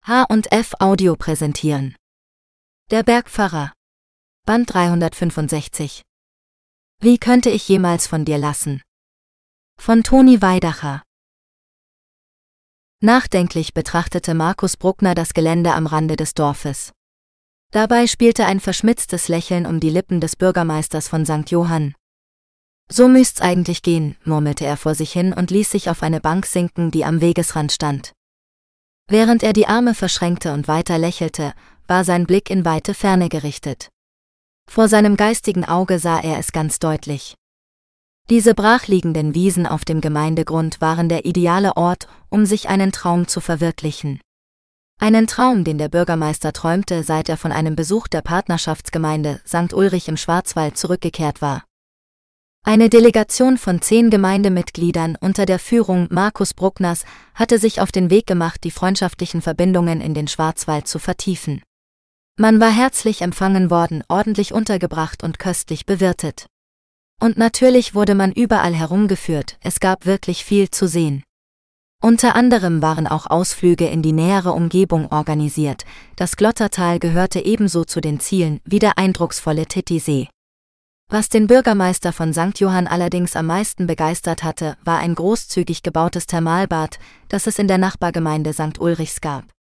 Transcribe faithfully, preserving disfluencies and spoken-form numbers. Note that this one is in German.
H und F Audio präsentieren. Der Bergpfarrer. Band dreihundertfünfundsechzig. Wie könnte ich jemals von dir lassen? Von Toni Weidacher. Nachdenklich betrachtete Markus Bruckner das Gelände am Rande des Dorfes. Dabei spielte ein verschmitztes Lächeln um die Lippen des Bürgermeisters von Sankt Johann. So müsst's eigentlich gehen, murmelte er vor sich hin und ließ sich auf eine Bank sinken, die am Wegesrand stand. Während er die Arme verschränkte und weiter lächelte, war sein Blick in weite Ferne gerichtet. Vor seinem geistigen Auge sah er es ganz deutlich. Diese brachliegenden Wiesen auf dem Gemeindegrund waren der ideale Ort, um sich einen Traum zu verwirklichen. Einen Traum, den der Bürgermeister träumte, seit er von einem Besuch der Partnerschaftsgemeinde Sankt Ulrich im Schwarzwald zurückgekehrt war. Eine Delegation von zehn Gemeindemitgliedern unter der Führung Markus Bruckners hatte sich auf den Weg gemacht, die freundschaftlichen Verbindungen in den Schwarzwald zu vertiefen. Man war herzlich empfangen worden, ordentlich untergebracht und köstlich bewirtet. Und natürlich wurde man überall herumgeführt, es gab wirklich viel zu sehen. Unter anderem waren auch Ausflüge in die nähere Umgebung organisiert, das Glottertal gehörte ebenso zu den Zielen wie der eindrucksvolle Titisee. Was den Bürgermeister von Sankt Johann allerdings am meisten begeistert hatte, war ein großzügig gebautes Thermalbad, das es in der Nachbargemeinde Sankt Ulrichs gab.